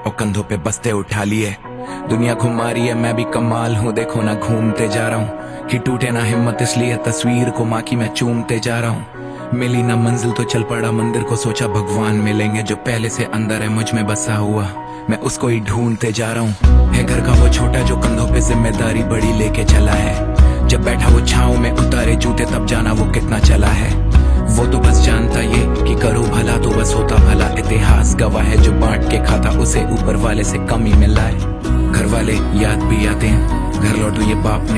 और कंधों पे बस्ते उठा लिए। दुनिया घुमा रही है, मैं भी कमाल हूँ, देखो ना घूमते जा रहा हूँ कि टूटे ना हिम्मत, इसलिए तस्वीर को माँ की मैं चूमते जा रहा हूँ। मिली ना मंजिल तो चल पड़ा मंदिर को, सोचा भगवान मिलेंगे जो पहले से अंदर है मुझ में बसा हुआ, मैं उसको ही ढूंढते जा रहा हूँ। है घर का वो छोटा जो कंधों पे जिम्मेदारी बड़ी लेके चला है, जब बैठा वो छाँव में उतारे जूते तब जाना वो कितना चला है। वो तो बस जानता ये कि करो भला तो बस होता भला, इतिहास गवाह है जो बांट के खाता उसे ऊपर वाले से कमी मिला है। घर वाले याद भी आते हैं, घर लौटो ये बाप